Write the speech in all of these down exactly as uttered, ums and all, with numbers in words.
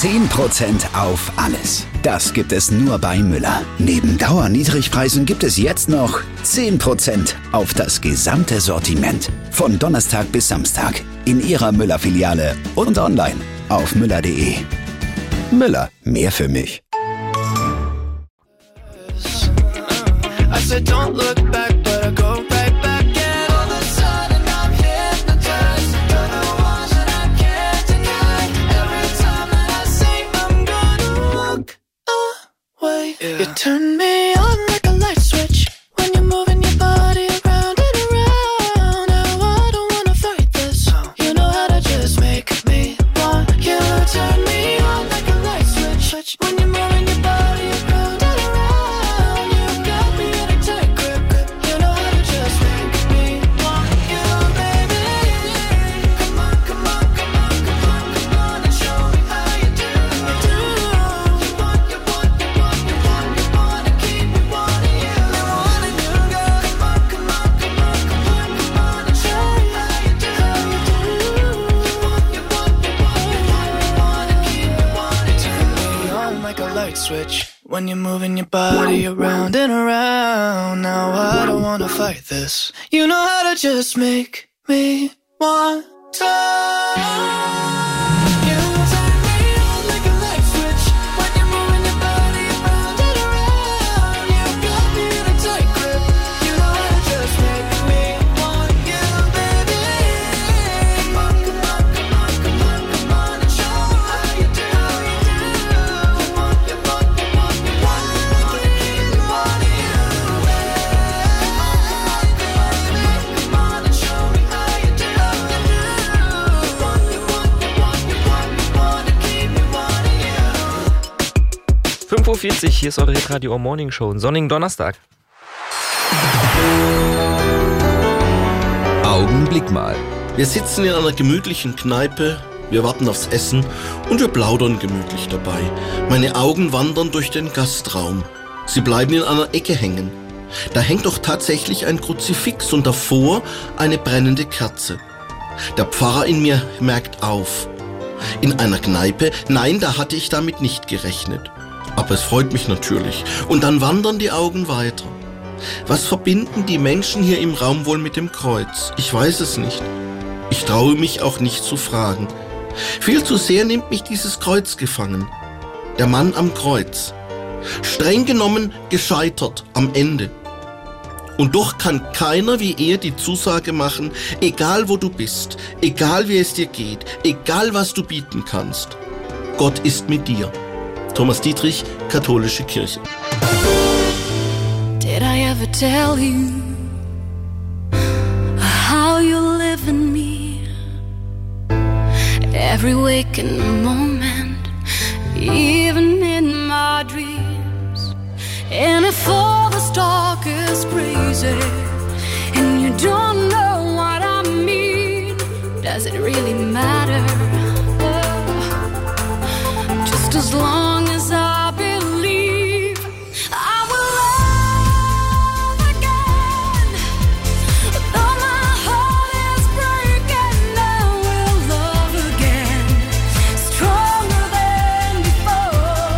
zehn Prozent auf alles. Das gibt es nur bei Müller. Neben Dauerniedrigpreisen gibt es jetzt noch zehn Prozent auf das gesamte Sortiment. Von Donnerstag bis Samstag in Ihrer Müller-Filiale und online auf müller punkt de. Müller, mehr für mich. I said don't look back, but I go right back. And all of a sudden I'm hypnotized. You're the one that I can't deny. Every time that I say I'm gonna walk away, yeah. You turn me on like a light switch when you're moving your body around and around. Now I don't wanna fight this. You know how to just make me want you. Turn me on like a light switch when you're moving your body around and around. You got me in a tight grip. You know how to just make me want you, baby. Come on, come on, come on, come on, come on and show me how you do. You want, you want, you want, you want, you want to keep me wanting you. I wanting you, girl. Come on, come on, come on, come on, come on and show me how you do. You want, you want, you want, you want, you want to keep me wanting you. Turn me on like a light switch when you're moving your body around and around. Now I don't wanna fight this. You know how to just make me want to. You turn me on like a light switch when you're moving your body around and around. You got me in a tight grip. You know how to just make me want you, baby. Come on, come on, come on, come on, come on and show me how you do. You want, you want, you want, you want, you want to keep me wanting you. Come on and show me how you do. You want, you want, you want, you want, you want to keep me wanting you. fünf Uhr vierzig, hier ist eure Hitradio Morning Show, einen sonnigen Donnerstag. Augenblick mal. Wir sitzen in einer gemütlichen Kneipe, wir warten aufs Essen und wir plaudern gemütlich dabei. Meine Augen wandern durch den Gastraum. Sie bleiben in einer Ecke hängen. Da hängt doch tatsächlich ein Kruzifix und davor eine brennende Kerze. Der Pfarrer in mir merkt auf. In einer Kneipe? Nein, da hatte ich damit nicht gerechnet. Aber es freut mich natürlich. Und dann wandern die Augen weiter. Was verbinden die Menschen hier im Raum wohl mit dem Kreuz? Ich weiß es nicht. Ich traue mich auch nicht zu fragen. Viel zu sehr nimmt mich dieses Kreuz gefangen. Der Mann am Kreuz. Streng genommen gescheitert am Ende. Und doch kann keiner wie er die Zusage machen, egal wo du bist, egal wie es dir geht, egal was du bieten kannst. Gott ist mit dir. Thomas Dietrich, Katholische Kirche. Did I ever tell you how you live in me? Every waking moment, even in my dreams. And if all this talk is crazy and you don't know what I mean, does it really matter? Oh, just as long as I believe, I will love again. Though my heart is breaking, I will love again, stronger than before.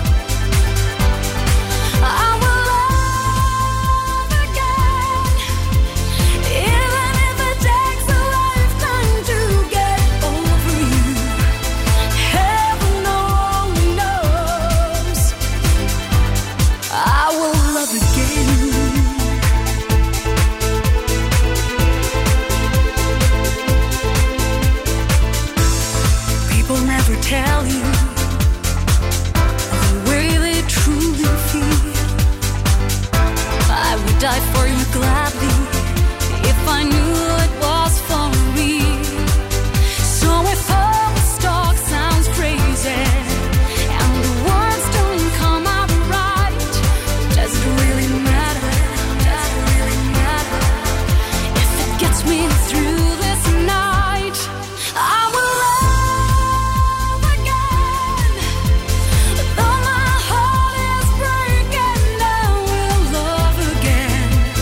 I will love again, even if it takes a lifetime to get over you. Heaven only knows. I will love again. People never tell you the way they truly feel. I would die for you gladly if I knew it was for real. So if all this talk sounds crazy and the words don't come out right, does it really matter? Does it really matter? If it gets me through this night, I will love again. Though my heart is breaking, I will love again,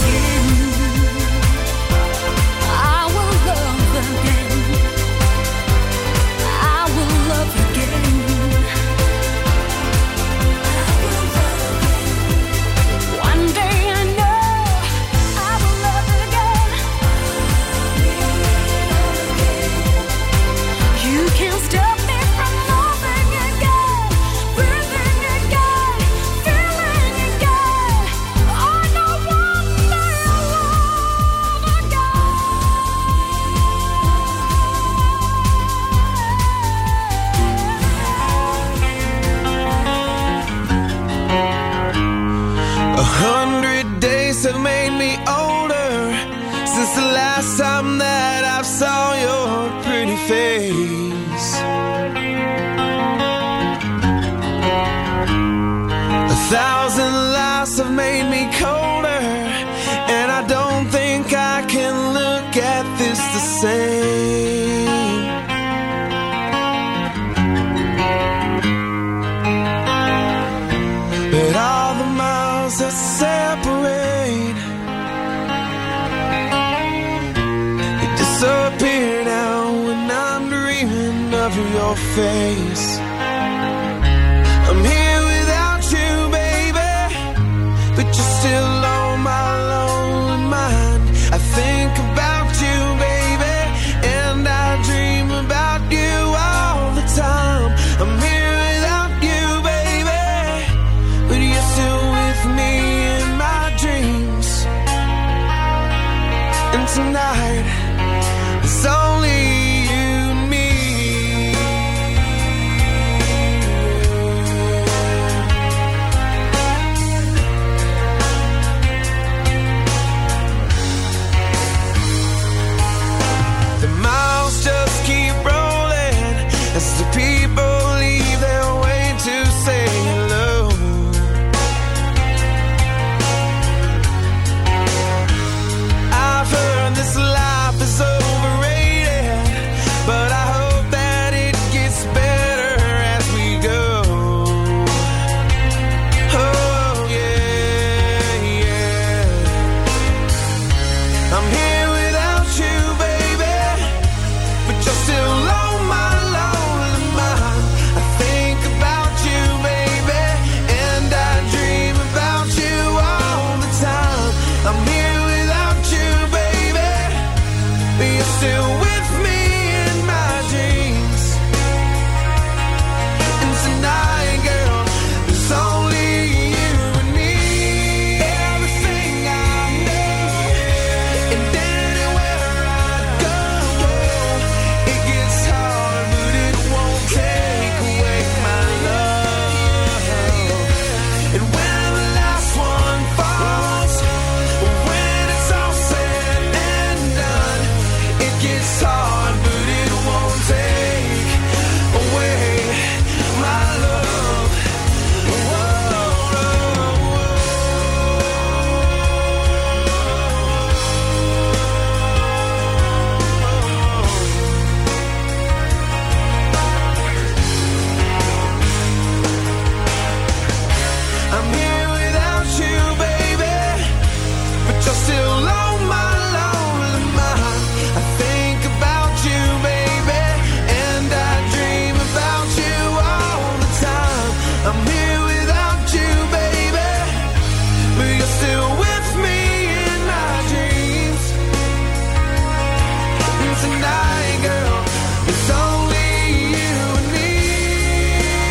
Tonight, it's only